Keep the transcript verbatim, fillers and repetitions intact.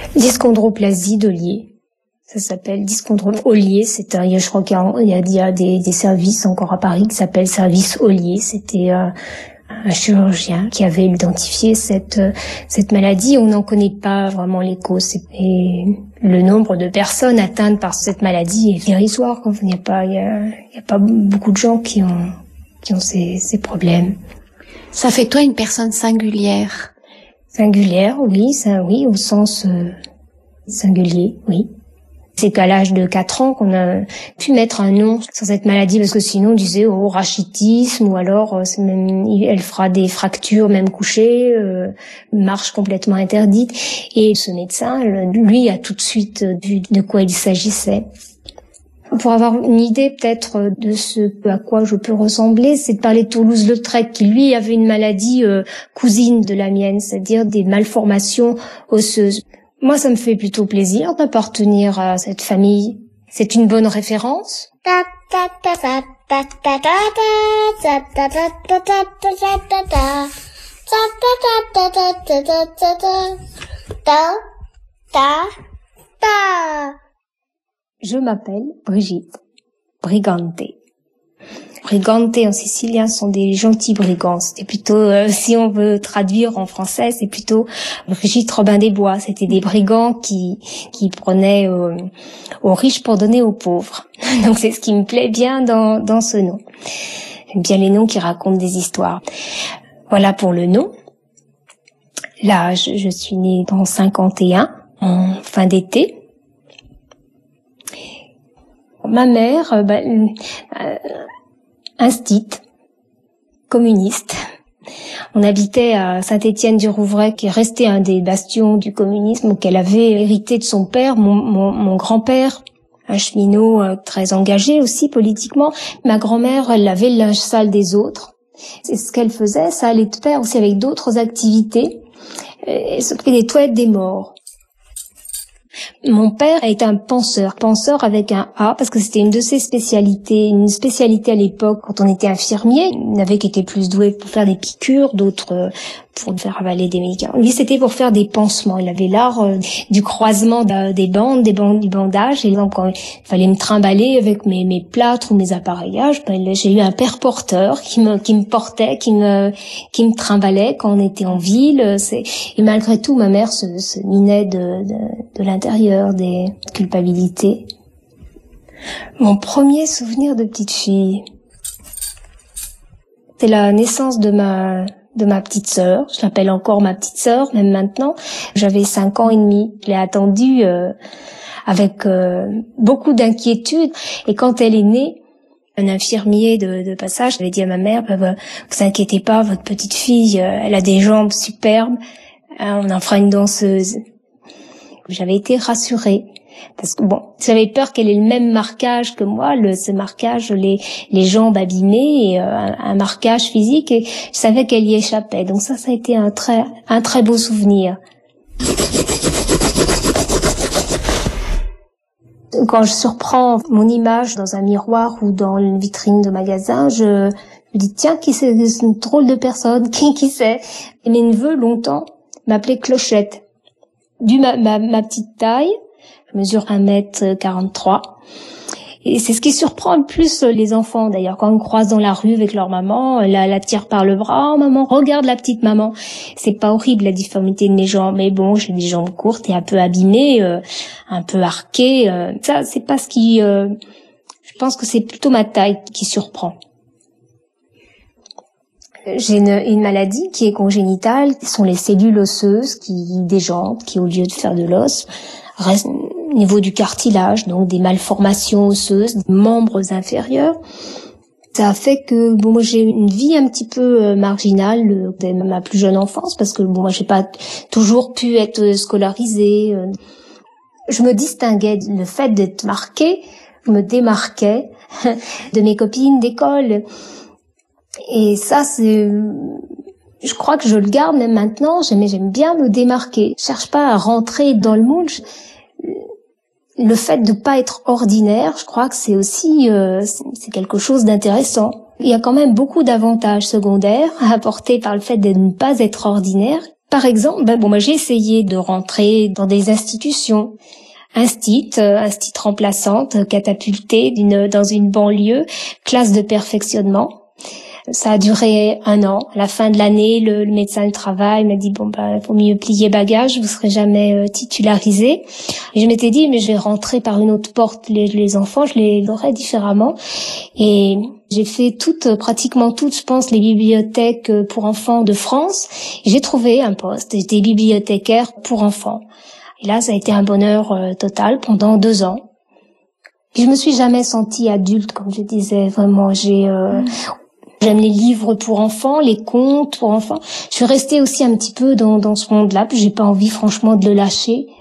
Dyschondroplasie d'Ollier. Ça s'appelle dyschondrome Ollier. C'est un, je crois qu'il y a, il y a, il y a des, des services encore à Paris qui s'appellent service Ollier. C'était euh, un chirurgien qui avait identifié cette cette maladie. On n'en connaît pas vraiment les causes. Et le nombre de personnes atteintes par cette maladie est dérisoire. Il n'y a pas, il y a, il y a pas beaucoup de gens qui ont qui ont ces, ces problèmes. Ça fait toi une personne singulière. Singulière, oui, ça, oui, au sens euh, singulier, oui. C'est qu'à l'âge de quatre ans qu'on a pu mettre un nom sur cette maladie, parce que sinon on disait oh, rachitisme, ou alors c'est même, elle fera des fractures même couchées, euh, marche complètement interdite. Et ce médecin, lui, a tout de suite vu de quoi il s'agissait. Pour avoir une idée peut-être de ce à quoi je peux ressembler, c'est de parler de Toulouse-Lautrec, qui lui avait une maladie euh, cousine de la mienne, c'est-à-dire des malformations osseuses. Moi, ça me fait plutôt plaisir d'appartenir à cette famille. C'est une bonne référence. Je m'appelle Brigitte Brigante. Brigante en sicilien sont des gentils brigands. C'était plutôt, euh, si on veut traduire en français, c'est plutôt Brigitte Robin des Bois. C'était des brigands qui qui prenaient euh, aux riches pour donner aux pauvres. Donc c'est ce qui me plaît bien dans dans ce nom. J'aime bien les noms qui racontent des histoires. Voilà pour le nom. Là, je, je suis née dans cinquante et un, en fin d'été. Ma mère, euh, bah, euh, instite, communiste. On habitait à Saint-Étienne-du-Rouvray, qui est resté un des bastions du communisme, qu'elle avait hérité de son père, mon, mon, mon grand-père, un cheminot euh, très engagé aussi politiquement. Ma grand-mère, elle lavait le linge sale des autres. C'est ce qu'elle faisait, ça allait de pair aussi avec d'autres activités. Elle s'occupait des toilettes des morts. Mon père a été un penseur, penseur avec un A, parce que c'était une de ses spécialités, une spécialité à l'époque quand on était infirmier. Il y en avait qui étaient plus doués pour faire des piqûres, d'autres pour faire avaler des médicaments. Lui, c'était pour faire des pansements. Il avait l'art euh, du croisement de, des bandes, des bandes, du bandage. Et exemple, quand il fallait me trimballer avec mes, mes plâtres ou mes appareillages, ben, j'ai eu un père porteur qui me, qui me portait, qui me, qui me trimballait quand on était en ville. C'est, et malgré tout, ma mère se, se minait de, de, de l'intérieur des culpabilités. Mon premier souvenir de petite fille, c'est la naissance de ma de ma petite sœur. Je l'appelle encore ma petite sœur, même maintenant. J'avais cinq ans et demi. Je l'ai attendue euh, avec euh, beaucoup d'inquiétude. Et quand elle est née, un infirmier de, de passage avait dit à ma mère, bah, bah, vous inquiétez pas, votre petite fille, euh, elle a des jambes superbes. Hein, on en fera une danseuse. J'avais été rassurée. Parce que bon, j'avais peur qu'elle ait le même marquage que moi, le, ce marquage, les, les jambes abîmées, et, euh, un, un marquage physique, et je savais qu'elle y échappait. Donc ça, ça a été un très, un très beau souvenir. Quand je surprends mon image dans un miroir ou dans une vitrine de magasin, je me dis tiens, qui c'est, c'est une drôle de personne, qui, qui c'est? Et mes neveux longtemps m'appelaient Clochette, dû ma, ma, ma petite taille. Je mesure un mètre quarante-trois. Et c'est ce qui surprend le plus les enfants, d'ailleurs. Quand on me croise dans la rue avec leur maman, la, la tire par le bras. Oh, maman, regarde la petite maman. C'est pas horrible, la difformité de mes jambes. Mais bon, j'ai des jambes courtes et un peu abîmées, euh, un peu arquées. Euh, ça, c'est pas ce qui... Euh, je pense que c'est plutôt ma taille qui surprend. J'ai une, une maladie qui est congénitale. Ce sont les cellules osseuses qui déjantent, qui, au lieu de faire de l'os, restent au niveau du cartilage, donc des malformations osseuses, des membres inférieurs. Ça a fait que bon, moi j'ai une vie un petit peu euh, marginale euh, dès ma plus jeune enfance, parce que bon, moi j'ai pas toujours pu être scolarisée. Euh. Je me distinguais, le fait d'être marquée, je me démarquais de mes copines d'école. Et ça, c'est, je crois que je le garde même maintenant. J'aime, j'aime bien me démarquer. Je cherche pas à rentrer dans le moule. Je, le fait de pas être ordinaire, je crois que c'est aussi euh, c'est quelque chose d'intéressant. Il y a quand même beaucoup d'avantages secondaires apportés par le fait de ne pas être ordinaire. Par exemple, ben bon, moi j'ai essayé de rentrer dans des institutions. Instit, euh, instit remplaçante, catapultée d'une, dans une banlieue, classe de perfectionnement. Ça a duré un an. À la fin de l'année, le, le médecin du travail m'a dit, bon, bah, faut mieux plier bagage, vous serez jamais euh, titularisé. Et je m'étais dit, mais je vais rentrer par une autre porte. Les, les enfants, je les aurais différemment. Et j'ai fait toutes, pratiquement toutes, je pense, les bibliothèques pour enfants de France. Et j'ai trouvé un poste. J'étais bibliothécaire pour enfants. Et là, ça a été un bonheur euh, total pendant deux ans. Et je me suis jamais sentie adulte, comme je disais. Vraiment, j'ai... Euh, mmh. J'aime les livres pour enfants, les contes pour enfants. Je suis restée aussi un petit peu dans, dans ce monde-là, puis j'ai pas envie franchement de le lâcher.